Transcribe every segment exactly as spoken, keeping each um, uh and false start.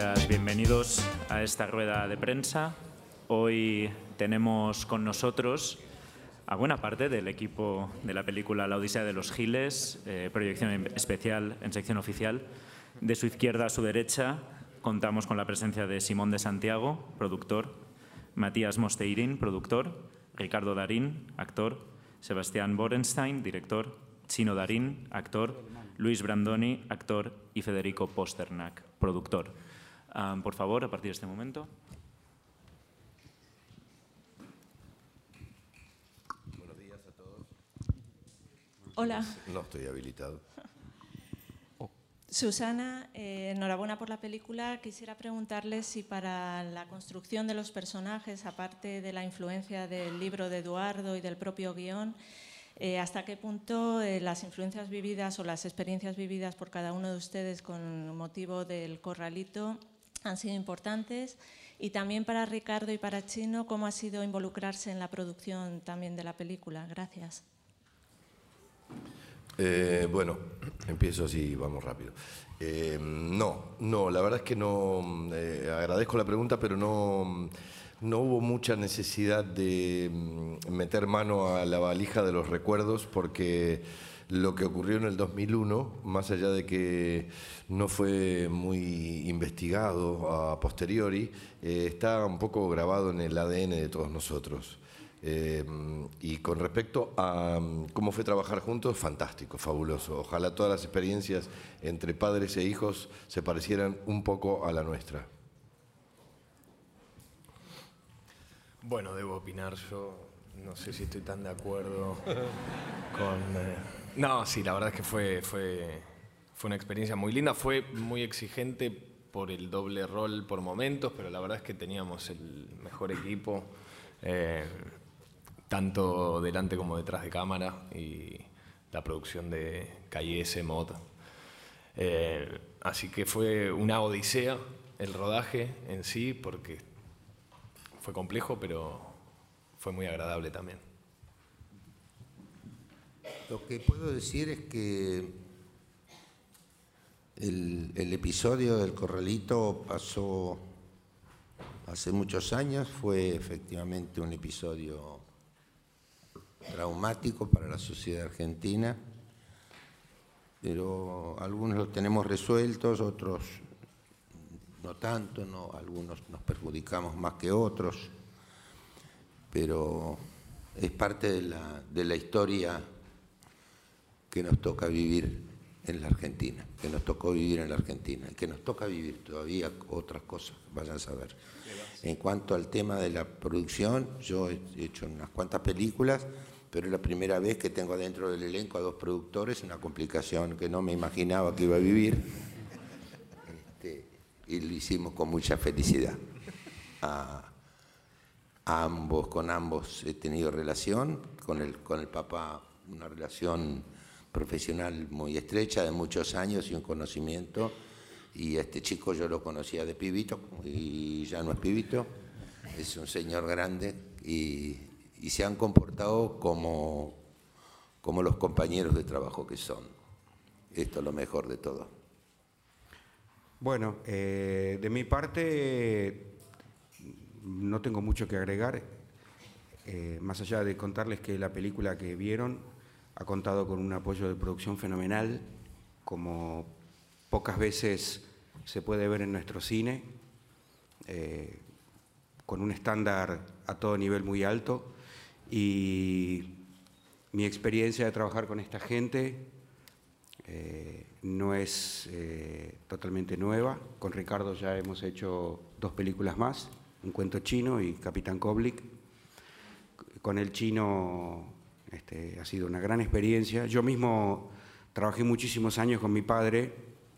Buenas, bienvenidos a esta rueda de prensa. Hoy tenemos con nosotros a buena parte del equipo de la película La Odisea de los Giles, eh, proyección especial en sección oficial. De su izquierda a su derecha contamos con la presencia de Simón de Santiago, productor, Matías Mosteirín, productor, Ricardo Darín, actor, Sebastián Borenstein, director, Chino Darín, actor, Luis Brandoni, actor, y Federico Posternak, productor. Um, por favor, a partir de este momento. Buenos días a todos. Hola. No estoy habilitado. Susana, eh, enhorabuena por la película. Quisiera preguntarle si para la construcción de los personajes, aparte de la influencia del libro de Eduardo y del propio guión, eh, hasta qué punto eh, las influencias vividas o las experiencias vividas por cada uno de ustedes con motivo del corralito han sido importantes. Y también para Ricardo y para Chino, ¿cómo ha sido involucrarse en la producción también de la película? Gracias. Eh, bueno, empiezo así, vamos rápido. Eh, no, no, la verdad es que no, eh, agradezco la pregunta, pero no, no hubo mucha necesidad de meter mano a la valija de los recuerdos, porque lo que ocurrió en el dos mil uno, más allá de que no fue muy investigado a posteriori, eh, está un poco grabado en el A D N de todos nosotros. Eh, y con respecto a cómo fue trabajar juntos, fantástico, fabuloso. Ojalá todas las experiencias entre padres e hijos se parecieran un poco a la nuestra. Bueno, debo opinar yo, no sé si estoy tan de acuerdo con... Eh, no, sí, la verdad es que fue, fue, fue una experiencia muy linda, fue muy exigente por el doble rol por momentos, pero la verdad es que teníamos el mejor equipo. Eh, tanto delante como detrás de cámara, y la producción de Calle S Mod. Eh, así que fue una odisea el rodaje en sí, porque fue complejo, pero fue muy agradable también. Lo que puedo decir es que el, el episodio del corralito pasó hace muchos años, fue efectivamente un episodio traumático para la sociedad argentina, pero algunos los tenemos resueltos, otros no tanto, no, algunos nos perjudicamos más que otros, pero es parte de la, de la historia que nos toca vivir en la Argentina, que nos tocó vivir en la Argentina, y que nos toca vivir todavía otras cosas, vayan a saber. En cuanto al tema de la producción, yo he hecho unas cuantas películas, pero es la primera vez que tengo dentro del elenco a dos productores, una complicación que no me imaginaba que iba a vivir, este, y lo hicimos con mucha felicidad. A, a ambos, con ambos he tenido relación, con el, con el papá una relación profesional muy estrecha de muchos años y un conocimiento, y a este chico yo lo conocía de pibito y ya no es pibito, es un señor grande, y, y se han comportado como, como los compañeros de trabajo que son. Esto es lo mejor de todo. Bueno, eh, de mi parte no tengo mucho que agregar, eh, más allá de contarles que la película que vieron ha contado con un apoyo de producción fenomenal, como pocas veces se puede ver en nuestro cine, eh, con un estándar a todo nivel muy alto, y mi experiencia de trabajar con esta gente eh, no es eh, totalmente nueva. Con Ricardo ya hemos hecho dos películas más, Un cuento chino y Capitán Koblik. Con el chino este, ha sido una gran experiencia. Yo mismo trabajé muchísimos años con mi padre.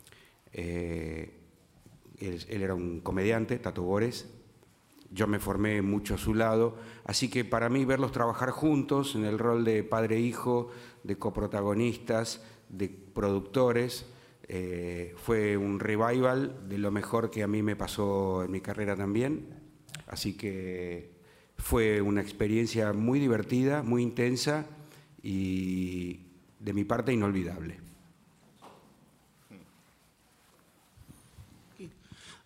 Eh, él, él era un comediante, Tato Bores. Yo me formé mucho a su lado, así que para mí verlos trabajar juntos en el rol de padre e hijo, de coprotagonistas, de productores, eh, fue un revival de lo mejor que a mí me pasó en mi carrera también. Así que fue una experiencia muy divertida, muy intensa y de mi parte inolvidable.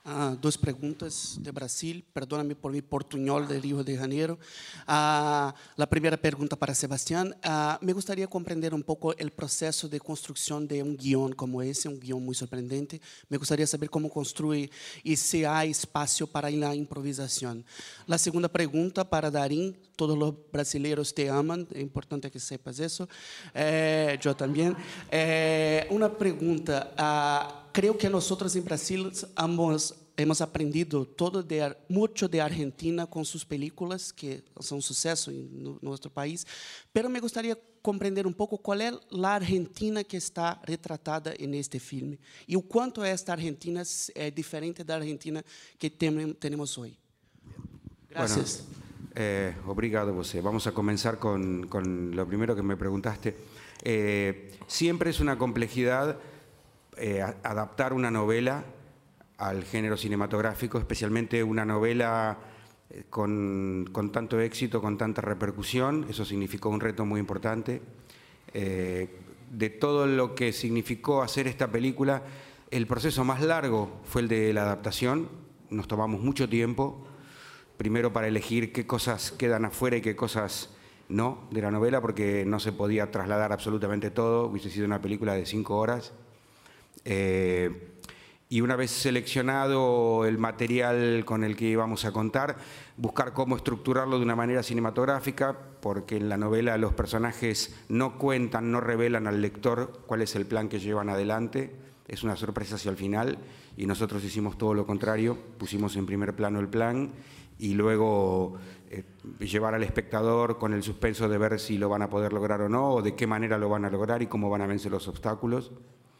Uh, duas perguntas de Brasil, perdona-me por mi portunhol de Rio de Janeiro. Uh, a primeira pergunta para Sebastián. Uh, me gostaria de compreender um pouco o processo de construção de um guião como esse, um guião muito surpreendente. Me gostaria de saber como construi e se há espaço para a improvisação. A segunda pergunta para Darín. Todos os brasileiros te amam, é importante que sepas isso. Eh, eu também. Eh, uma pergunta. Uh, Creo que nosotros en Brasil hemos, hemos aprendido todo de, mucho de Argentina con sus películas, que son un suceso en no, nuestro país, pero me gustaría comprender un poco cuál es la Argentina que está retratada en este filme y cuánto esta Argentina es diferente de la Argentina que tem, tenemos hoy. Gracias. Bueno, eh, obrigado você. Vamos a comenzar con, con lo primero que me preguntaste. Eh, siempre es una complejidad Eh, adaptar una novela al género cinematográfico, especialmente una novela eh, con, con tanto éxito, con tanta repercusión. Eso significó un reto muy importante. Eh, de todo lo que significó hacer esta película, el proceso más largo fue el de la adaptación. Nos tomamos mucho tiempo, primero para elegir qué cosas quedan afuera y qué cosas no de la novela, porque no se podía trasladar absolutamente todo. Hubiese sido una película de cinco horas. Eh, y una vez seleccionado el material con el que íbamos a contar, buscar cómo estructurarlo de una manera cinematográfica, porque en la novela los personajes no cuentan, no revelan al lector cuál es el plan que llevan adelante, es una sorpresa hacia el final, y nosotros hicimos todo lo contrario, pusimos en primer plano el plan y luego eh, llevar al espectador con el suspenso de ver si lo van a poder lograr o no, o de qué manera lo van a lograr y cómo van a vencer los obstáculos.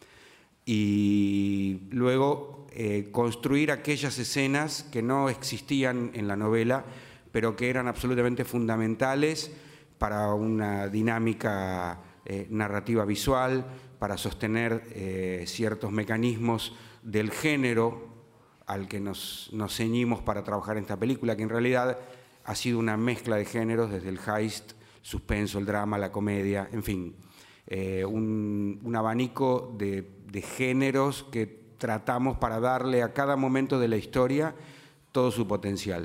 Y luego eh, construir aquellas escenas que no existían en la novela, pero que eran absolutamente fundamentales para una dinámica eh, narrativa visual, para sostener eh, ciertos mecanismos del género al que nos, nos ceñimos para trabajar en esta película, que en realidad ha sido una mezcla de géneros, desde el heist, suspenso, el drama, la comedia, en fin, eh, un, un abanico de de géneros que tratamos para darle a cada momento de la historia todo su potencial.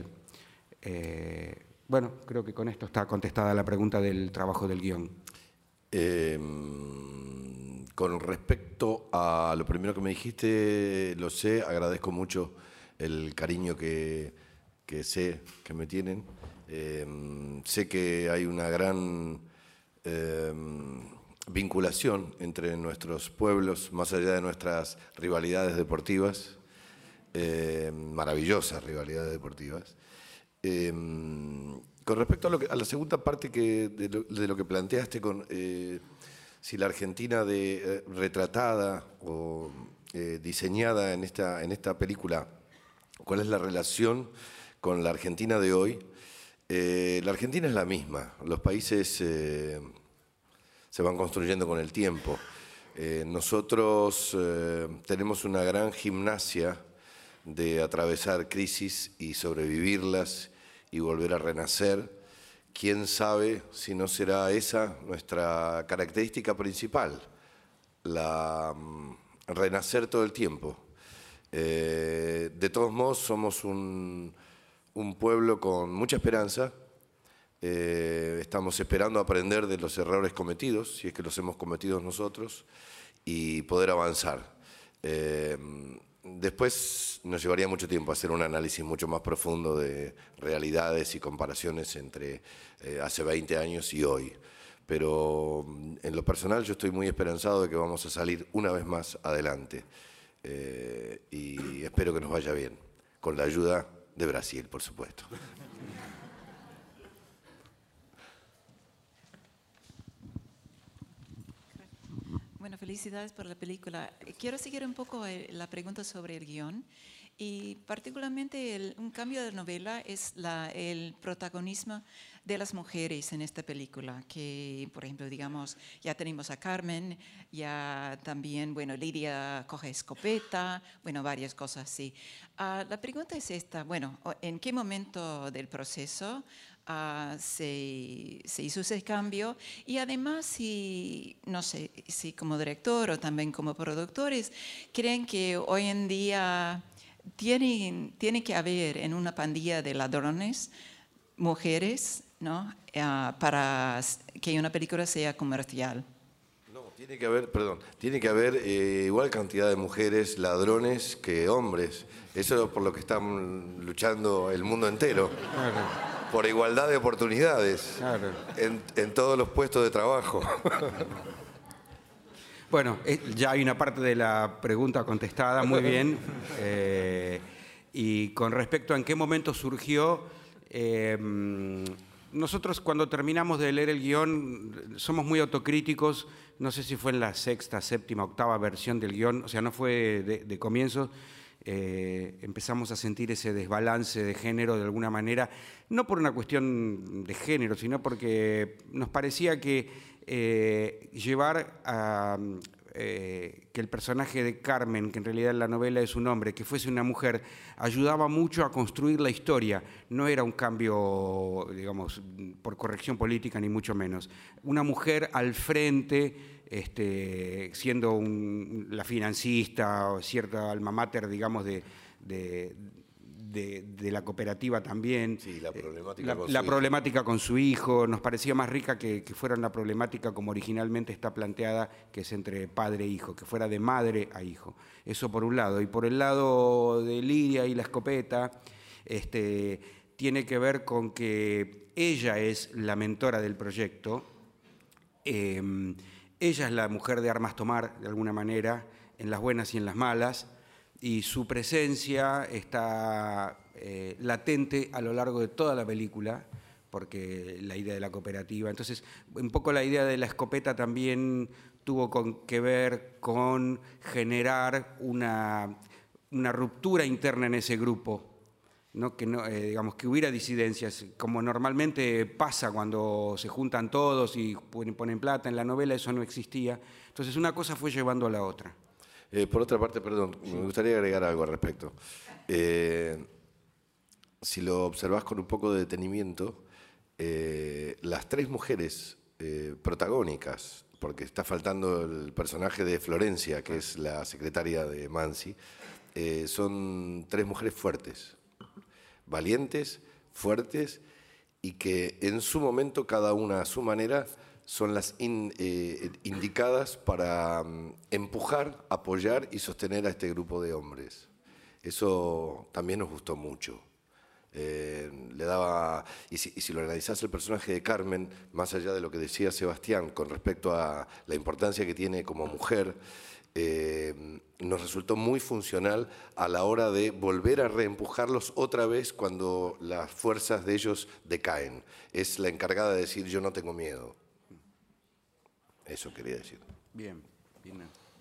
Eh, bueno, creo que con esto está contestada la pregunta del trabajo del guión. Eh, con respecto a lo primero que me dijiste, lo sé, agradezco mucho el cariño que, que sé que me tienen. Eh, sé que hay una gran eh, vinculación entre nuestros pueblos, más allá de nuestras rivalidades deportivas, eh, maravillosas rivalidades deportivas. Eh, con respecto a, lo que, a la segunda parte que, de, lo, de lo que planteaste, con eh, si la Argentina de, eh, retratada o eh, diseñada en esta, en esta película, ¿cuál es la relación con la Argentina de hoy? Eh, la Argentina es la misma, los países eh, se van construyendo con el tiempo. Eh, nosotros eh, tenemos una gran gimnasia de atravesar crisis y sobrevivirlas y volver a renacer. ¿Quién sabe si no será esa nuestra característica principal? La, renacer todo el tiempo. Eh, de todos modos, somos un, un pueblo con mucha esperanza. Eh, estamos esperando aprender de los errores cometidos, si es que los hemos cometido nosotros, y poder avanzar. Eh, después nos llevaría mucho tiempo hacer un análisis mucho más profundo de realidades y comparaciones entre eh, hace veinte años y hoy. Pero en lo personal yo estoy muy esperanzado de que vamos a salir una vez más adelante. Eh, y espero que nos vaya bien, con la ayuda de Brasil, por supuesto. Bueno, felicidades por la película. Quiero seguir un poco la pregunta sobre el guión y particularmente el, un cambio de novela es la, el protagonismo de las mujeres en esta película, que por ejemplo, digamos, ya tenemos a Carmen, ya también, bueno, Lidia coge escopeta, bueno, varias cosas así. Uh, la pregunta es esta, bueno, ¿en qué momento del proceso Uh, se, se hizo ese cambio? Y además, si, no sé, si como director o también como productores, ¿creen que hoy en día tiene, tiene que haber en una pandilla de ladrones mujeres, ¿no? Uh, para que una película sea comercial. No, tiene que haber, perdón, tiene que haber eh, igual cantidad de mujeres ladrones que hombres. Eso es por lo que están luchando el mundo entero. Claro. Por igualdad de oportunidades. Claro. En, en todos los puestos de trabajo. Bueno, eh, ya hay una parte de la pregunta contestada, muy bien. Eh, y con respecto a en qué momento surgió, eh, nosotros cuando terminamos de leer el guión somos muy autocríticos, no sé si fue en la sexta, séptima, octava versión del guión, o sea, no fue de, de comienzo. Eh, empezamos a sentir ese desbalance de género de alguna manera, no por una cuestión de género, sino porque nos parecía que eh, llevar a eh, que el personaje de Carmen, que en realidad en la novela es un hombre, que fuese una mujer, ayudaba mucho a construir la historia. No era un cambio, digamos, por corrección política, ni mucho menos. Una mujer al frente, Este, siendo un, la financista o cierta alma mater, digamos, de, de, de, de la cooperativa también. Sí, la problemática, la, con, la su problemática con su hijo. Nos parecía más rica que, que fuera una problemática como originalmente está planteada, que es entre padre e hijo, que fuera de madre a hijo. Eso por un lado. Y por el lado de Lidia y la escopeta, este, tiene que ver con que ella es la mentora del proyecto. Eh, Ella es la mujer de armas tomar, de alguna manera, en las buenas y en las malas, y su presencia está eh, latente a lo largo de toda la película, porque la idea de la cooperativa. Entonces, un poco la idea de la escopeta también tuvo con, que ver con generar una, una ruptura interna en ese grupo. No, que, no, eh, digamos, que hubiera disidencias, como normalmente pasa cuando se juntan todos y ponen plata en la novela, eso no existía. Entonces una cosa fue llevando a la otra. Eh, por otra parte, perdón, sí. me gustaría agregar algo al respecto. Eh, si lo observás con un poco de detenimiento, eh, las tres mujeres eh, protagónicas, porque está faltando el personaje de Florencia, que es la secretaria de Mansi, eh, son tres mujeres fuertes. Valientes, fuertes y que en su momento, cada una a su manera, son las in, eh, indicadas para um, empujar, apoyar y sostener a este grupo de hombres. Eso también nos gustó mucho. Eh, le daba, y si, y si lo analizás el personaje de Carmen, más allá de lo que decía Sebastián con respecto a la importancia que tiene como mujer, Eh, nos resultó muy funcional a la hora de volver a reempujarlos otra vez cuando las fuerzas de ellos decaen. Es la encargada de decir, yo no tengo miedo. Eso quería decir. Bien, bien.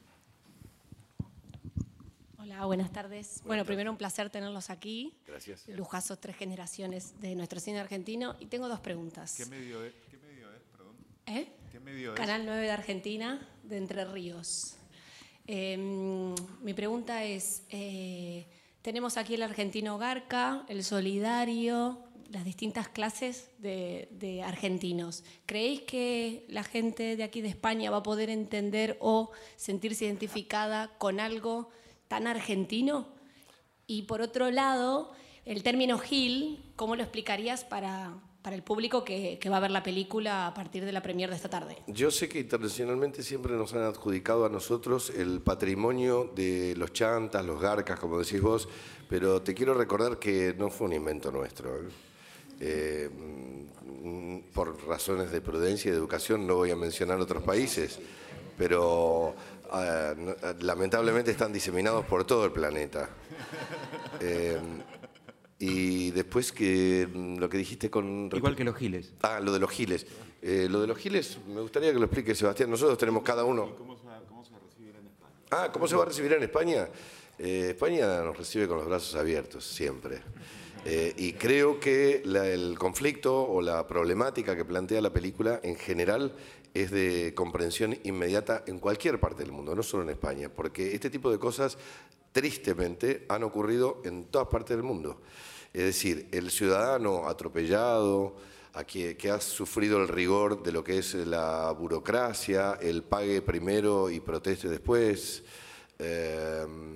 Hola, buenas tardes. Buenas bueno, tardes. Primero un placer tenerlos aquí. Gracias. Lujazo, tres generaciones de nuestro cine argentino. Y tengo dos preguntas. ¿Qué medio es? ¿Qué medio es? Perdón. ¿Eh? ¿Qué medio es? Canal nueve de Argentina, de Entre Ríos. Eh, mi pregunta es, eh, tenemos aquí el argentino Garca, el solidario, las distintas clases de, de argentinos. ¿Creéis que la gente de aquí de España va a poder entender o sentirse identificada con algo tan argentino? Y por otro lado, el término Gil, ¿cómo lo explicarías para... para el público que, que va a ver la película a partir de la premiere de esta tarde? Yo sé que internacionalmente siempre nos han adjudicado a nosotros el patrimonio de los chantas, los garcas, como decís vos, pero te quiero recordar que no fue un invento nuestro. ¿eh? Eh, por razones de prudencia y de educación no voy a mencionar otros países, pero eh, lamentablemente están diseminados por todo el planeta. Eh, Y después que lo que dijiste con... Igual que los giles. Ah, lo de los giles. Eh, lo de los giles, me gustaría que lo explique Sebastián. Nosotros tenemos cada uno... ¿Y cómo se va, cómo se va a recibir en España? Ah, ¿cómo se va a recibir en España? Eh, España nos recibe con los brazos abiertos, siempre. Eh, y creo que la, el conflicto o la problemática que plantea la película en general es de comprensión inmediata en cualquier parte del mundo, no solo en España, porque este tipo de cosas tristemente han ocurrido en todas partes del mundo. Es decir, el ciudadano atropellado, a que, que ha sufrido el rigor de lo que es la burocracia, el pague primero y proteste después, eh,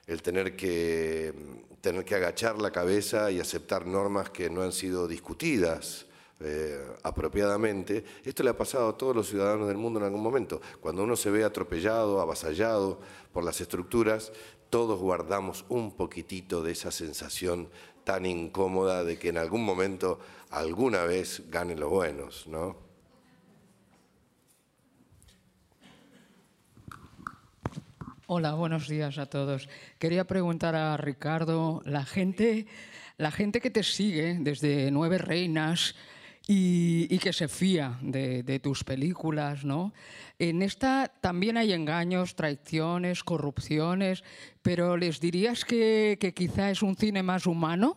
el tener que, tener que agachar la cabeza y aceptar normas que no han sido discutidas eh, apropiadamente. Esto le ha pasado a todos los ciudadanos del mundo en algún momento. Cuando uno se ve atropellado, avasallado por las estructuras, todos guardamos un poquitito de esa sensación tan incómoda de que en algún momento, alguna vez, ganen los buenos, ¿no? Hola, buenos días a todos. Quería preguntar a Ricardo, la gente, la gente que te sigue desde Nueve Reinas y, y que se fía de, de tus películas, ¿no? En esta también hay engaños, traiciones, corrupciones, pero ¿les dirías que, que quizá es un cine más humano?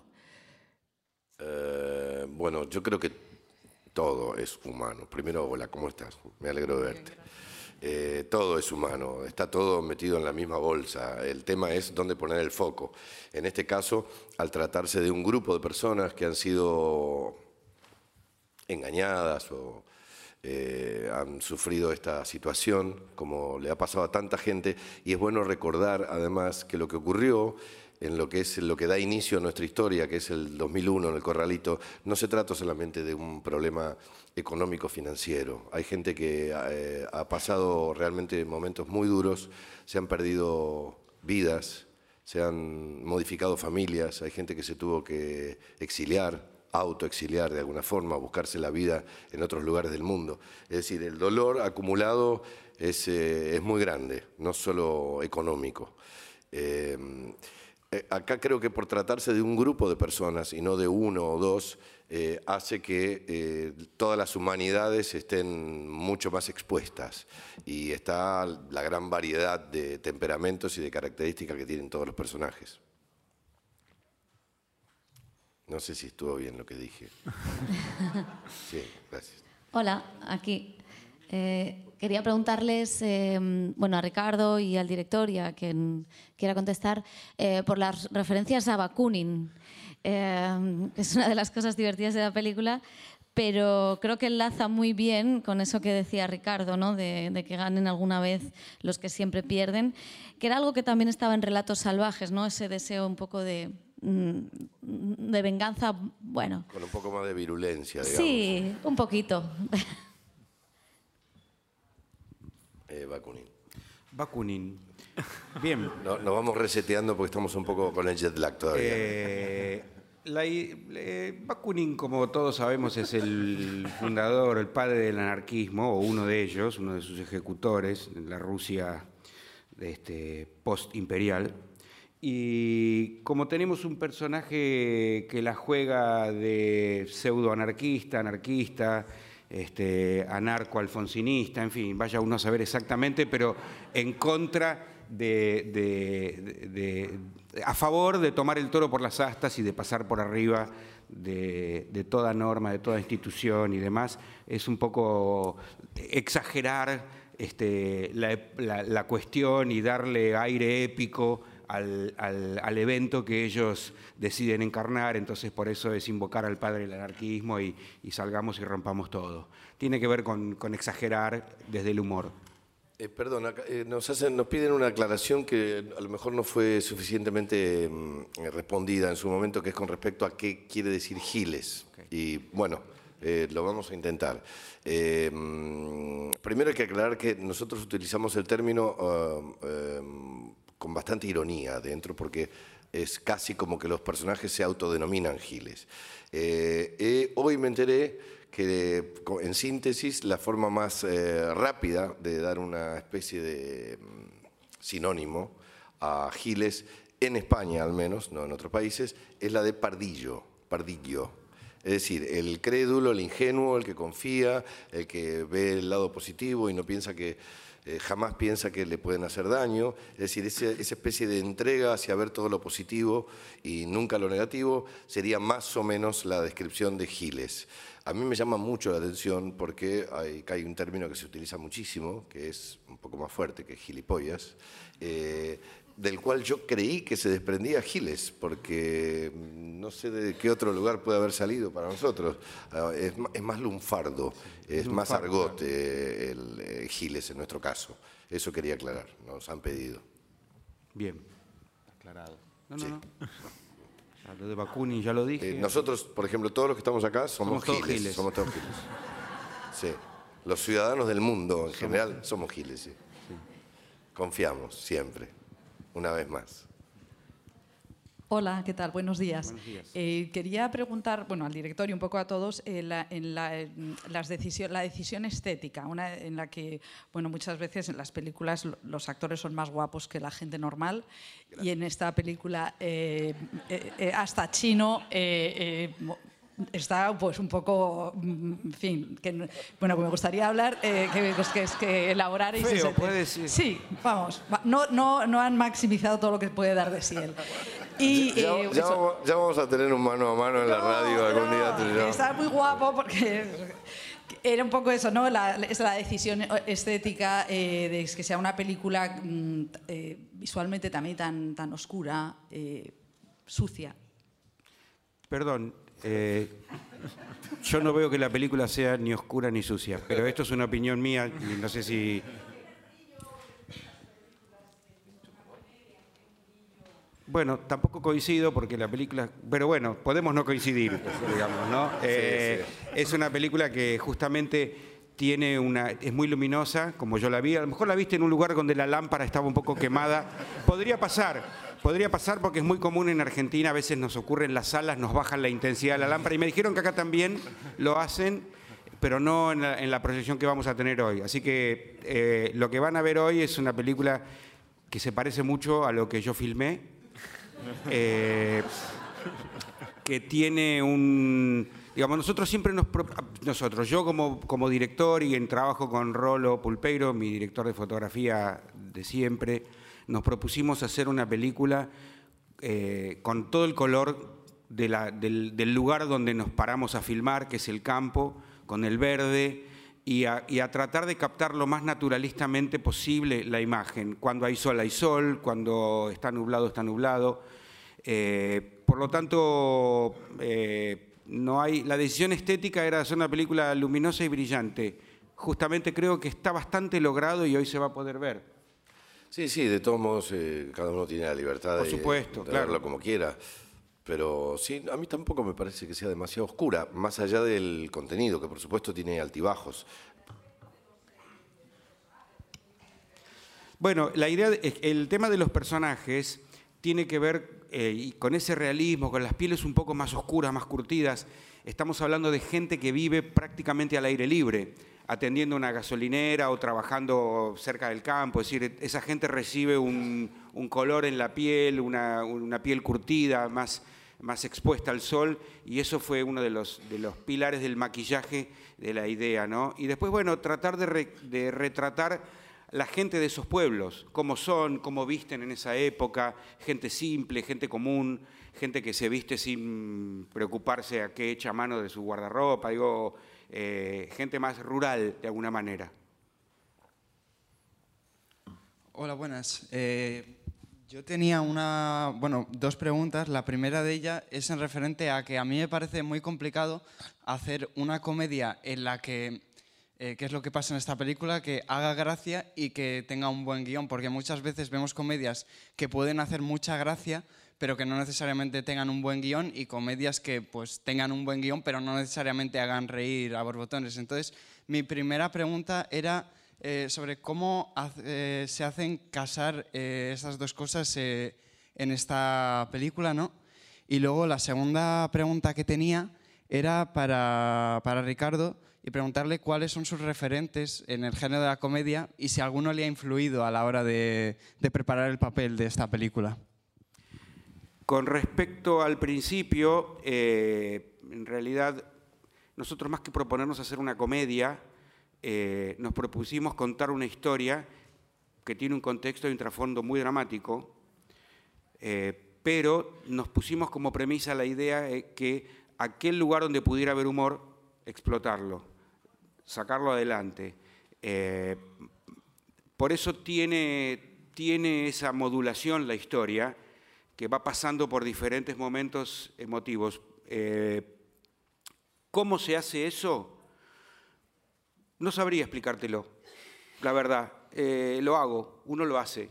Eh, bueno, yo creo que todo es humano. Primero, hola, ¿cómo estás? Me alegro de verte. Eh, todo es humano, está todo metido en la misma bolsa. El tema es dónde poner el foco. En este caso, al tratarse de un grupo de personas que han sido engañadas o eh, han sufrido esta situación, como le ha pasado a tanta gente, y es bueno recordar además que lo que ocurrió en lo que es lo que da inicio a nuestra historia, que es el dos mil uno en el Corralito, no se trata solamente de un problema económico-financiero. Hay gente que eh, ha pasado realmente momentos muy duros, se han perdido vidas, se han modificado familias, hay gente que se tuvo que exiliar, autoexiliar de alguna forma, buscarse la vida en otros lugares del mundo. Es decir, el dolor acumulado es, eh, es muy grande, no solo económico. Eh, Acá creo que por tratarse de un grupo de personas y no de uno o dos, eh, hace que eh, todas las humanidades estén mucho más expuestas y está la gran variedad de temperamentos y de características que tienen todos los personajes. No sé si estuvo bien lo que dije. Sí, gracias. Hola, aquí. Eh, quería preguntarles, eh, bueno, a Ricardo y al director y a quien quiera contestar, eh, por las referencias a Bakunin. Eh, es una de las cosas divertidas de la película, pero creo que enlaza muy bien con eso que decía Ricardo, ¿no? de, de que ganen alguna vez los que siempre pierden, que era algo que también estaba en Relatos Salvajes, ¿no? Ese deseo un poco de, de venganza, bueno. Con un poco más de virulencia, digamos. Sí, un poquito. Eh, Bakunin. Bakunin. Bien. No, nos vamos reseteando porque estamos un poco con el jet lag todavía. Eh, la, eh, Bakunin, como todos sabemos, es el fundador, el padre del anarquismo, o uno de ellos, uno de sus ejecutores, en la Rusia este, post-imperial. Y como tenemos un personaje que la juega de pseudo-anarquista, anarquista, Este, anarco-alfonsinista, en fin, vaya uno a saber exactamente, pero en contra de, de, de, de, a favor de tomar el toro por las astas y de pasar por arriba de, de toda norma, de toda institución y demás. Es un poco exagerar este, la, la, la cuestión y darle aire épico Al, al, al evento que ellos deciden encarnar, entonces por eso es invocar al padre del anarquismo y, y salgamos y rompamos todo. Tiene que ver con, con exagerar desde el humor. Eh, perdón, acá, eh, nos, hacen, nos piden una aclaración que a lo mejor no fue suficientemente mm, respondida en su momento, que es con respecto a qué quiere decir giles. Okay. Y bueno, eh, lo vamos a intentar. Eh, mm, primero hay que aclarar que nosotros utilizamos el término Uh, um, con bastante ironía adentro, porque es casi como que los personajes se autodenominan giles. Eh, eh, hoy me enteré que, en síntesis, la forma más eh, rápida de dar una especie de mm, sinónimo a giles, en España al menos, no en otros países, es la de pardillo, pardillo. Es decir, el crédulo, el ingenuo, el que confía, el que ve el lado positivo y no piensa que Eh, jamás piensa que le pueden hacer daño, es decir, ese, esa especie de entrega hacia ver todo lo positivo y nunca lo negativo sería más o menos la descripción de giles. A mí me llama mucho la atención porque hay, hay un término que se utiliza muchísimo, que es un poco más fuerte que gilipollas, eh, del cual yo creí que se desprendía giles, porque no sé de qué otro lugar puede haber salido para nosotros. Es, es más lunfardo, es más argot eh, el eh, giles en nuestro caso. Eso quería aclarar, nos han pedido. Bien. aclarado. No, no, Sí. no. Ya lo de Bakunin ya lo dije. Eh, nosotros, por ejemplo, todos los que estamos acá somos, Somos todos giles, giles. Somos todos giles. Sí. Los ciudadanos del mundo en general somos giles, sí. Confiamos siempre, una vez más. Hola, ¿qué tal? Buenos días. Buenos días. Eh, quería preguntar, bueno, al director y un poco a todos, eh, la, en la, en las decisión, la decisión estética, una en la que, bueno, muchas veces en las películas lo- los actores son más guapos que la gente normal. Gracias. Y en esta película eh, eh, eh, hasta Chino eh, eh, mo- está pues un poco, mm, en fin, que, no- bueno, que me gustaría hablar, eh, que, pues, que, es que elaborarais Feo, ese- puede ser. Sí, vamos, va- no, no, no han maximizado todo lo que puede dar de sí él. Y, Ya, eh, ya eso- vamos, ya vamos a tener un mano a mano en la radio algún día. tú y yo. Está muy guapo porque era un poco eso, ¿no? La, es la decisión estética eh, de que sea una película mm, eh, visualmente también tan, tan oscura, eh, sucia. Perdón, eh, yo no veo que la película sea ni oscura ni sucia, pero esto es una opinión mía y no sé si... Bueno, tampoco coincido porque la película... Pero bueno, podemos no coincidir, digamos, ¿no? Eh, es una película que justamente tiene una... es muy luminosa, como yo la vi. A lo mejor la viste en un lugar donde la lámpara estaba un poco quemada. Podría pasar, podría pasar porque es muy común en Argentina. A veces nos ocurre en las salas, nos bajan la intensidad de la lámpara. Y me dijeron que acá también lo hacen, pero no en la, en la proyección que vamos a tener hoy. Así que eh, lo que van a ver hoy es una película que se parece mucho a lo que yo filmé. Eh, que tiene un... Digamos, nosotros siempre nos... pro- Nosotros, yo como, como director y en trabajo con Rolo Pulpeiro, mi director de fotografía de siempre, nos propusimos hacer una película eh, con todo el color de la- del, del lugar donde nos paramos a filmar, que es el campo, con el verde, y a, y a tratar de captar lo más naturalistamente posible la imagen. Cuando hay sol, hay sol, cuando está nublado, está nublado. Eh, por lo tanto, eh, no hay, la decisión estética era hacer una película luminosa y brillante. Justamente creo que está bastante logrado y hoy se va a poder ver. Sí, sí, de todos modos, eh, cada uno tiene la libertad Por de, supuesto, de claro. verlo como quiera. Pero sí, a mí tampoco me parece que sea demasiado oscura, más allá del contenido, que por supuesto tiene altibajos. Bueno, la idea, de- el tema de los personajes tiene que ver eh, y con ese realismo, con las pieles un poco más oscuras, más curtidas. Estamos hablando de gente que vive prácticamente al aire libre, atendiendo una gasolinera o trabajando cerca del campo. Es decir, esa gente recibe un, un color en la piel, una, una piel curtida, más, más expuesta al sol, y eso fue uno de los, de los pilares del maquillaje de la idea, ¿no? Y después, bueno, tratar de, re- de retratar la gente de esos pueblos, cómo son, cómo visten en esa época, gente simple, gente común, gente que se viste sin preocuparse a qué echa mano de su guardarropa, digo, eh, gente más rural de alguna manera. Hola, buenas. Eh, yo tenía una, bueno, dos preguntas. La primera de ellas es en referente a que a mí me parece muy complicado hacer una comedia en la que, eh, ¿qué es lo que pasa en esta película? Que haga gracia y que tenga un buen guión, porque muchas veces vemos comedias que pueden hacer mucha gracia, pero que no necesariamente tengan un buen guión, y comedias que pues tengan un buen guión, pero no necesariamente hagan reír a borbotones. Entonces, mi primera pregunta era eh, sobre cómo haz- eh, se hacen casar eh, esas dos cosas eh, en esta película, ¿no? Y luego la segunda pregunta que tenía era para, para Ricardo, y preguntarle cuáles son sus referentes en el género de la comedia y si alguno le ha influido a la hora de, de preparar el papel de esta película. Con respecto al principio, eh, en realidad, nosotros más que proponernos hacer una comedia, eh, nos propusimos contar una historia que tiene un contexto y un trasfondo muy dramático, eh, pero nos pusimos como premisa la idea de que aquel lugar donde pudiera haber humor, explotarlo, sacarlo adelante. Eh, por eso tiene, tiene esa modulación la historia, que va pasando por diferentes momentos emotivos. Eh, ¿Cómo se hace eso? No sabría explicártelo. la verdad. Eh, lo hago, uno lo hace.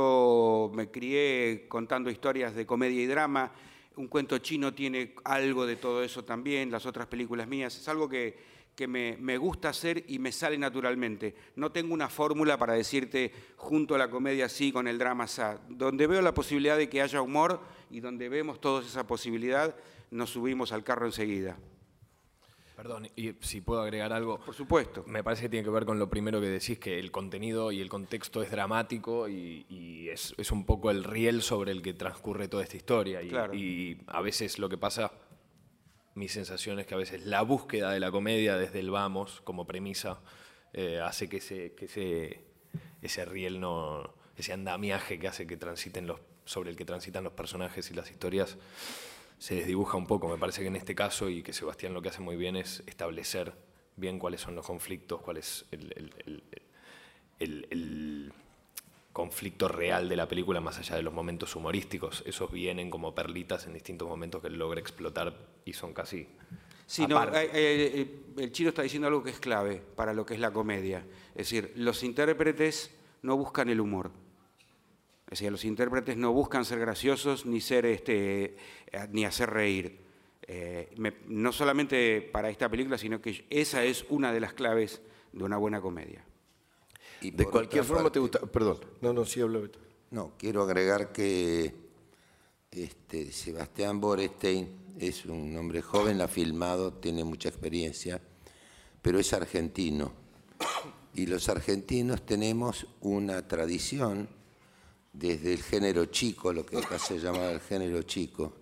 Yo me crié contando historias de comedia y drama. Un cuento chino tiene algo de todo eso también, las otras películas mías. Es algo que, que me, me gusta hacer y me sale naturalmente. No tengo una fórmula para decirte junto a la comedia sí, con el drama sí. Donde veo la posibilidad de que haya humor y donde vemos toda esa posibilidad, nos subimos al carro enseguida. Perdón, y si puedo agregar algo. Por supuesto. Me parece que tiene que ver con lo primero que decís, que el contenido y el contexto es dramático y, y es, es un poco el riel sobre el que transcurre toda esta historia. Y, Claro. y a veces lo que pasa, mi sensación es que a veces la búsqueda de la comedia desde el vamos como premisa eh, hace que, ese, que ese, ese riel, no, ese andamiaje que hace que transiten los, sobre el que transitan los personajes y las historias se desdibuja un poco. Me parece que en este caso, y que Sebastián lo que hace muy bien, es establecer bien cuáles son los conflictos, cuál es el, el, el, el, el conflicto real de la película más allá de los momentos humorísticos. Esos vienen como perlitas en distintos momentos que él logra explotar y son casi Sí, no, aparte. eh, eh, el Chino está diciendo algo que es clave para lo que es la comedia. Es decir, los intérpretes no buscan el humor. Es decir, los intérpretes no buscan ser graciosos ni, ser, este, ni hacer reír. Eh, me, no solamente para esta película, sino que esa es una de las claves de una buena comedia. Y De por cualquier otra forma parte- te gusta... Perdón, no, no, sí habla Beto. No, quiero agregar que este, Sebastián Borestein es un hombre joven, ha filmado, tiene mucha experiencia, pero es argentino. Y los argentinos tenemos una tradición desde el género chico, lo que acá se llama el género chico,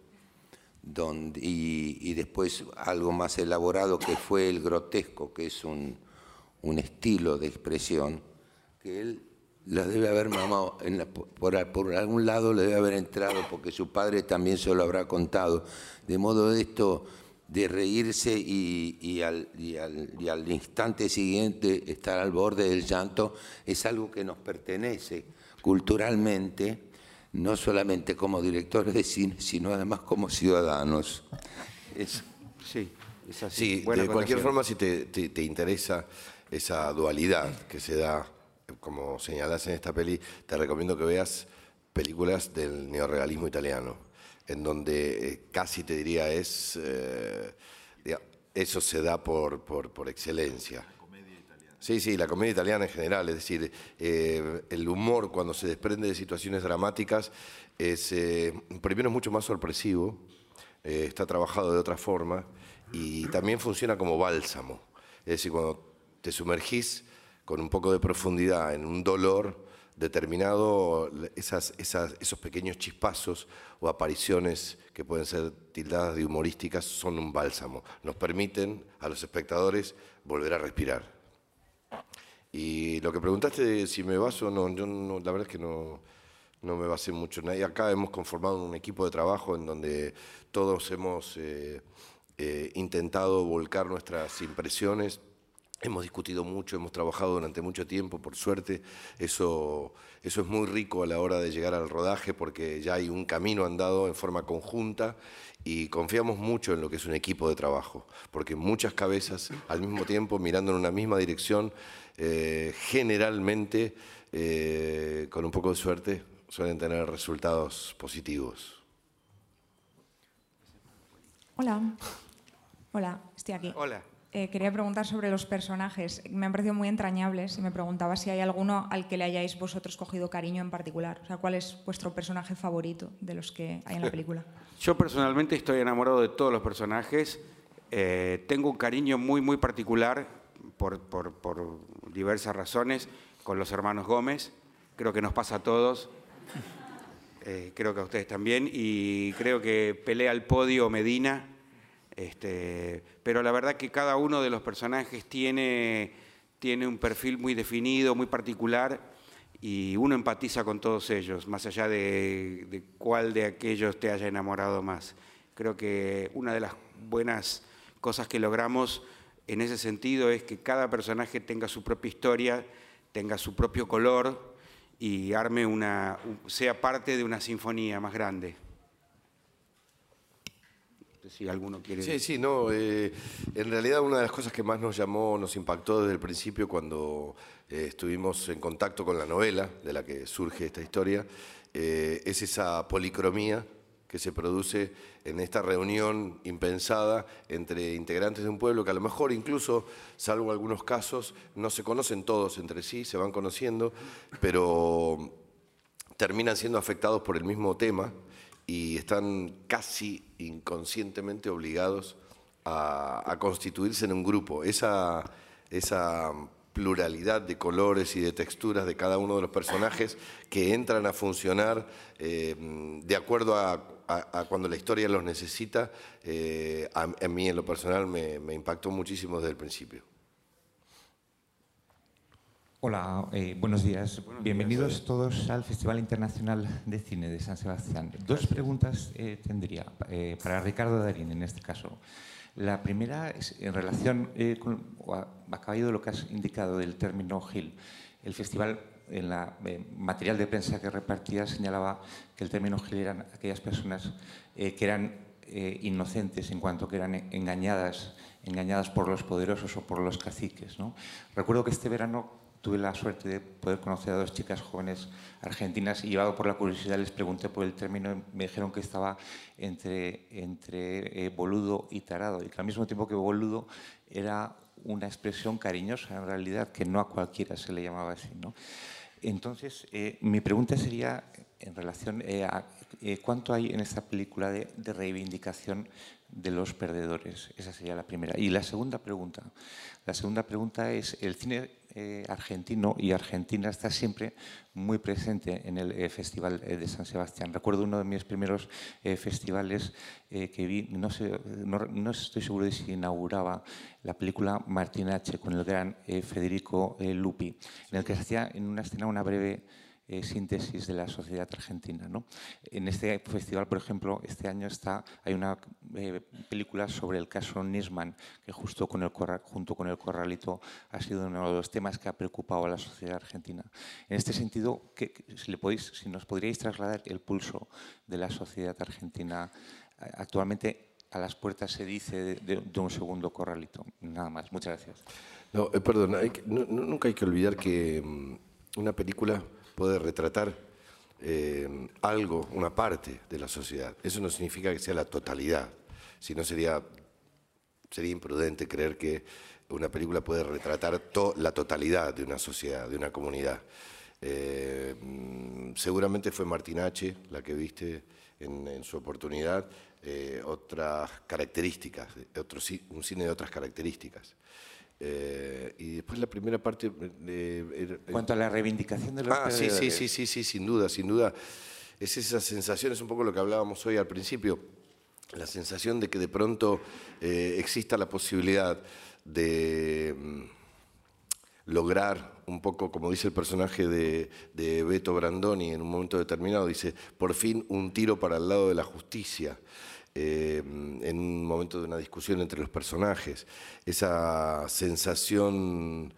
donde, y, y después algo más elaborado que fue el grotesco, que es un, un estilo de expresión que él la debe haber mamado, en la, por, por algún lado le debe haber entrado, porque su padre también se lo habrá contado. De modo de esto, de reírse y, y, al, y, al, y al instante siguiente estar al borde del llanto, es algo que nos pertenece culturalmente, no solamente como directores de cine, sino además como ciudadanos. Es, sí, es así. Sí, Buena de cualquier acotación. forma, si te, te, te interesa esa dualidad que se da, como señalás en esta peli, te recomiendo que veas películas del neorrealismo italiano, en donde eh, casi te diría es, eh, diga, eso se da por, por, por excelencia. Sí, sí, la comedia italiana en general, es decir, eh, el humor cuando se desprende de situaciones dramáticas es, eh, primero es mucho más sorpresivo, eh, está trabajado de otra forma y también funciona como bálsamo. Es decir, cuando te sumergís con un poco de profundidad en un dolor determinado, esas, esas, esos pequeños chispazos o apariciones que pueden ser tildadas de humorísticas son un bálsamo. Nos permiten a los espectadores volver a respirar. Y lo que preguntaste de si me baso, no, yo no, la verdad es que no, no me basé mucho en nadie. Acá hemos conformado un equipo de trabajo en donde todos hemos eh, eh, intentado volcar nuestras impresiones. Hemos discutido mucho, hemos trabajado durante mucho tiempo, por suerte. Eso, eso es muy rico a la hora de llegar al rodaje porque ya hay un camino andado en forma conjunta y confiamos mucho en lo que es un equipo de trabajo, porque muchas cabezas al mismo tiempo, mirando en una misma dirección, eh, generalmente, eh, con un poco de suerte, suelen tener resultados positivos. Hola. Hola, estoy aquí. Hola. Eh, quería preguntar sobre los personajes. Me han parecido muy entrañables y me preguntaba si hay alguno al que le hayáis vosotros cogido cariño en particular. O sea, ¿cuál es vuestro personaje favorito de los que hay en la película? Yo personalmente estoy enamorado de todos los personajes. Eh, tengo un cariño muy, muy particular por, por, por diversas razones con los hermanos Gómez. Creo que nos pasa a todos. Eh, creo que a ustedes también. Y creo que pelea al podio Medina. Este, pero la verdad que cada uno de los personajes tiene, tiene un perfil muy definido, muy particular, y uno empatiza con todos ellos, más allá de, de cuál de aquellos te haya enamorado más. Creo que una de las buenas cosas que logramos en ese sentido es que cada personaje tenga su propia historia, tenga su propio color y arme una, sea parte de una sinfonía más grande. sé si alguno quiere... Sí, sí, no. Eh, en realidad una de las cosas que más nos llamó, nos impactó desde el principio cuando eh, estuvimos en contacto con la novela de la que surge esta historia, eh, es esa policromía que se produce en esta reunión impensada entre integrantes de un pueblo que a lo mejor incluso, salvo algunos casos, no se conocen todos entre sí, se van conociendo, pero terminan siendo afectados por el mismo tema y están casi inconscientemente obligados a, a constituirse en un grupo. Esa, esa pluralidad de colores y de texturas de cada uno de los personajes que entran a funcionar eh, de acuerdo a, a, a cuando la historia los necesita, eh, a, a mí en lo personal me, me impactó muchísimo desde el principio. Hola, eh, buenos días. Buenos Bienvenidos días. todos al Festival Internacional de Cine de San Sebastián. Dos preguntas eh, tendría eh, para Ricardo Darín en este caso. La primera es en relación eh, con, a, a caballo de lo que has indicado del término Gil. El festival, en la eh, material de prensa que repartía, señalaba que el término Gil eran aquellas personas eh, que eran eh, inocentes en cuanto que eran engañadas, engañadas por los poderosos o por los caciques, ¿no? Recuerdo que este verano tuve la suerte de poder conocer a dos chicas jóvenes argentinas y, llevado por la curiosidad, les pregunté por el término y me dijeron que estaba entre, entre eh, boludo y tarado, y que al mismo tiempo que boludo era una expresión cariñosa en realidad, que no a cualquiera se le llamaba así, ¿no? Entonces, eh, mi pregunta sería en relación eh, a eh, cuánto hay en esta película de, de reivindicación de los perdedores. Esa sería la primera. Y la segunda pregunta, la segunda pregunta es, el cine eh, argentino y Argentina está siempre muy presente en el eh, Festival eh, de San Sebastián. Recuerdo uno de mis primeros eh, festivales eh, que vi, no, sé, no, no estoy seguro de si inauguraba la película Martinacci con el gran eh, Federico eh, Lupi, en el que se hacía en una escena una breve Eh, síntesis de la sociedad argentina, ¿no? En este festival, por ejemplo, este año está, hay una eh, película sobre el caso Nisman, que justo con el corra, junto con el Corralito ha sido uno de los temas que ha preocupado a la sociedad argentina. En este sentido, ¿qué, si, le podéis, si nos podríais trasladar el pulso de la sociedad argentina actualmente, a las puertas se dice de, de, de un segundo Corralito. Nada más. Muchas gracias. No, eh, perdón, hay que, no, nunca hay que olvidar que um, una película puede retratar eh, algo, una parte de la sociedad. Eso no significa que sea la totalidad, sino sería, sería imprudente creer que una película puede retratar to, la totalidad de una sociedad, de una comunidad. Eh, seguramente fue Martinacci la que viste en, en su oportunidad, eh, otras características, otro, un cine de otras características. Eh, y después la primera parte... Eh, en cuanto a la reivindicación de los Ah, sí, perdedores. sí, sí, sí, sí, sin duda, sin duda. Es esa sensación, es un poco lo que hablábamos hoy al principio, la sensación de que de pronto eh, exista la posibilidad de mm, lograr un poco, como dice el personaje de, de Beto Brandoni en un momento determinado, dice, por fin un tiro para el lado de la justicia. Eh, en un momento de una discusión entre los personajes, esa sensación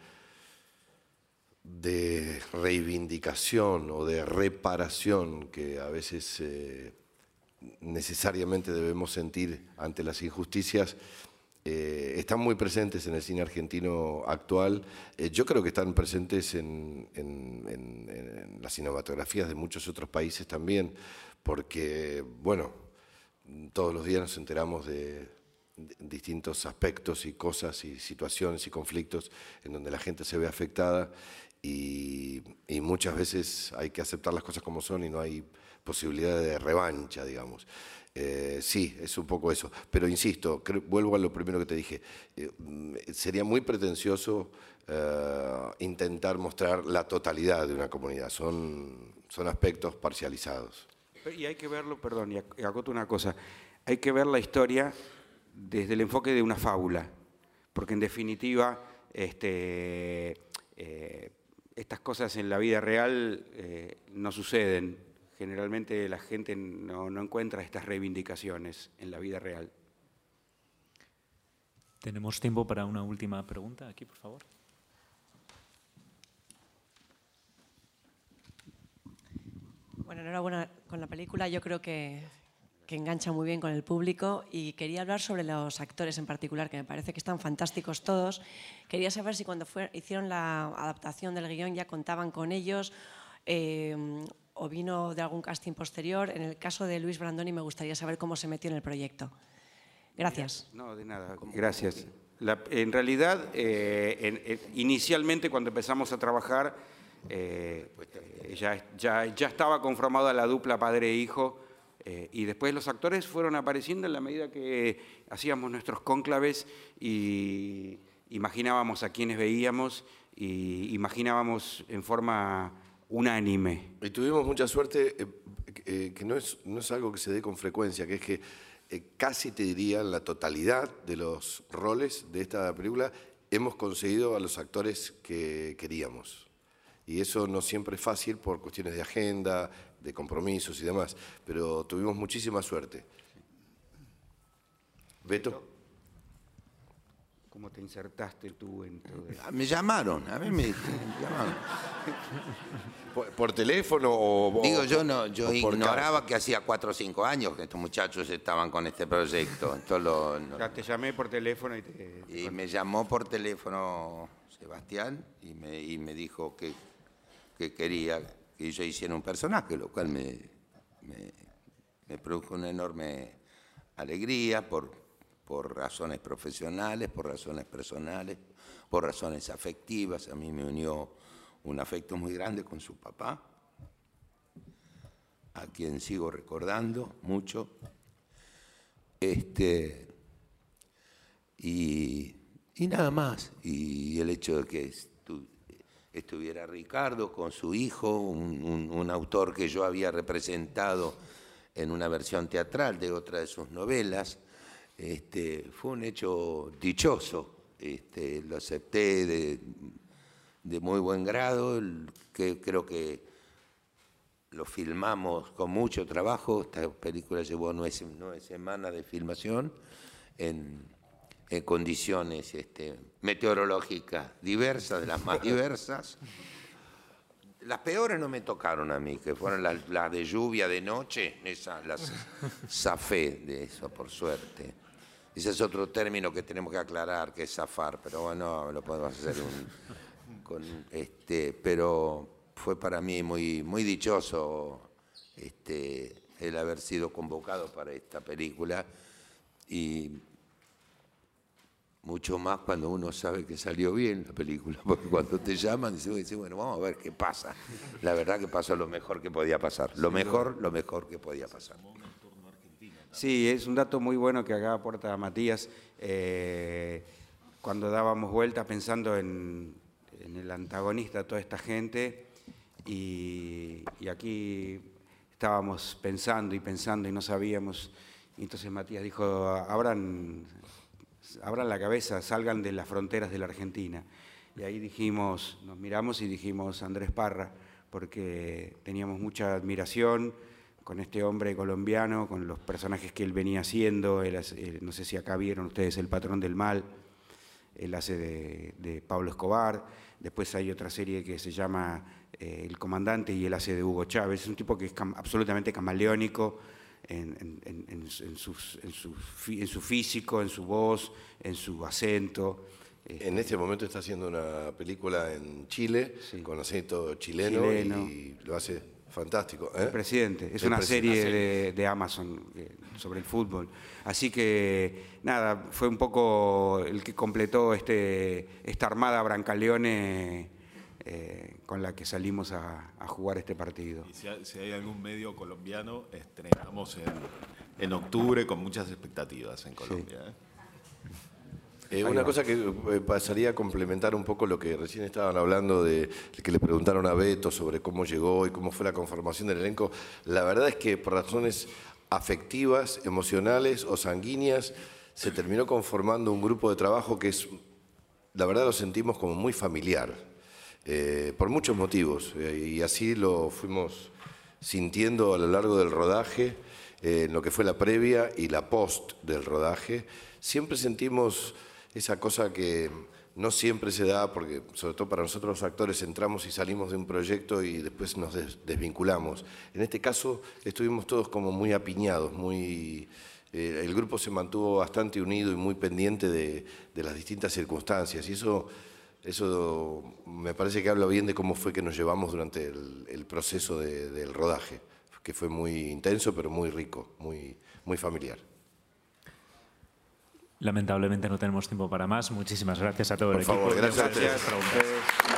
de reivindicación o de reparación que a veces eh, necesariamente debemos sentir ante las injusticias, eh, están muy presentes en el cine argentino actual. Eh, yo creo que están presentes en, en, en, en las cinematografías de muchos otros países también, porque, bueno, todos los días nos enteramos de, de distintos aspectos y cosas y situaciones y conflictos en donde la gente se ve afectada y, y muchas veces hay que aceptar las cosas como son y no hay posibilidad de revancha, digamos. Eh, sí, es un poco eso. Pero insisto, creo, vuelvo a lo primero que te dije, eh, sería muy pretencioso eh, intentar mostrar la totalidad de una comunidad. Son, son aspectos parcializados. Y hay que verlo, perdón, y acoto una cosa, hay que ver la historia desde el enfoque de una fábula, porque en definitiva este, eh, estas cosas en la vida real eh, no suceden. Generalmente la gente no, no encuentra estas reivindicaciones en la vida real. Tenemos tiempo para una última pregunta, aquí, por favor. Bueno, enhorabuena con la película. Yo creo que, que engancha muy bien con el público y quería hablar sobre los actores en particular, que me parece que están fantásticos todos. Quería saber si cuando fue, hicieron la adaptación del guión ya contaban con ellos eh, o vino de algún casting posterior. En el caso de Luis Brandoni me gustaría saber cómo se metió en el proyecto. Gracias. No, de nada, gracias. La, en realidad, eh, en, en, inicialmente cuando empezamos a trabajar, eh, ya, ya, ya estaba conformada la dupla padre e hijo, eh, y después los actores fueron apareciendo en la medida que hacíamos nuestros cónclaves y imaginábamos a quienes veíamos y imaginábamos en forma unánime. Y tuvimos mucha suerte, eh, eh, que no es, no es algo que se dé con frecuencia, que es que eh, casi te diría la totalidad de los roles de esta película hemos conseguido a los actores que queríamos. Y eso no siempre es fácil por cuestiones de agenda, de compromisos y demás, pero tuvimos muchísima suerte. Beto. ¿Cómo te insertaste tú en todo esto? Me llamaron, a mí me, me llamaron. ¿Por, por teléfono o...? Digo, yo no, yo o por ignoraba carta? que hacía cuatro o cinco años que estos muchachos estaban con este proyecto. Entonces lo, no, ya te llamé por teléfono y te... Y me llamó por teléfono Sebastián y me, y me dijo que, que quería que yo hiciera un personaje, lo cual me, me, me produjo una enorme alegría por, por razones profesionales, por razones personales, por razones afectivas. A mí me unió un afecto muy grande con su papá, a quien sigo recordando mucho. Este, y, y nada más. Y el hecho de que estu, estuviera Ricardo con su hijo, un, un, un autor que yo había representado en una versión teatral de otra de sus novelas, este, fue un hecho dichoso. Este, lo acepté de, de muy buen grado, que creo que lo filmamos con mucho trabajo. Esta película llevó nueve, nueve semanas de filmación en, en condiciones este, meteorológicas diversas, de las más diversas. Las peores no me tocaron a mí, que fueron las, las de lluvia de noche, esas las zafé de eso, por suerte. Ese es otro término que tenemos que aclarar, que es zafar, pero bueno, lo podemos hacer un, con este, pero fue para mí muy, muy dichoso este, el haber sido convocado para esta película y mucho más cuando uno sabe que salió bien la película, porque cuando te llaman dices, bueno, vamos a ver qué pasa. La verdad que pasó lo mejor que podía pasar, lo mejor, lo mejor que podía pasar. Sí, es un dato muy bueno que acá aporta Matías. Eh, cuando dábamos vueltas pensando en, en el antagonista de toda esta gente, y, y aquí estábamos pensando y pensando y no sabíamos, y entonces Matías dijo, abran, abran la cabeza, salgan de las fronteras de la Argentina. Y ahí dijimos, nos miramos y dijimos Andrés Parra, porque teníamos mucha admiración con este hombre colombiano, con los personajes que él venía haciendo. Él hace, no sé si acá vieron ustedes El Patrón del Mal, él hace de, de Pablo Escobar. Después hay otra serie que se llama eh, El Comandante y él hace de Hugo Chávez. Es un tipo que es cam absolutamente camaleónico en, en, en, en, en, sus, en, su, en su físico, en su voz, en su acento. En este momento está haciendo una película en Chile, sí, con acento chileno, chileno, y lo hace fantástico. ¿eh? El presidente, es el una presidente. serie de, de Amazon eh, sobre el fútbol. Así que, nada, fue un poco el que completó este, esta armada Brancaleone eh, con la que salimos a, a jugar este partido. Y si hay, si hay algún medio colombiano, estrenamos en, en octubre con muchas expectativas en Colombia. Sí. ¿eh? Eh, una cosa que eh, pasaría a complementar un poco lo que recién estaban hablando, de que le preguntaron a Beto sobre cómo llegó y cómo fue la conformación del elenco. La verdad es que por razones afectivas, emocionales o sanguíneas, se terminó conformando un grupo de trabajo que es, la verdad lo sentimos como muy familiar, eh, por muchos motivos, eh, y así lo fuimos sintiendo a lo largo del rodaje, eh, en lo que fue la previa y la post del rodaje. Siempre sentimos esa cosa que no siempre se da, porque sobre todo para nosotros los actores entramos y salimos de un proyecto y después nos des- desvinculamos. En este caso estuvimos todos como muy apiñados, muy, eh, el grupo se mantuvo bastante unido y muy pendiente de, de las distintas circunstancias y eso, eso me parece que habla bien de cómo fue que nos llevamos durante el, el proceso de- del rodaje, que fue muy intenso pero muy rico, muy, muy familiar. Lamentablemente no tenemos tiempo para más. Muchísimas gracias a todo Por el favor, equipo. gracias a Muchas ustedes. preguntas.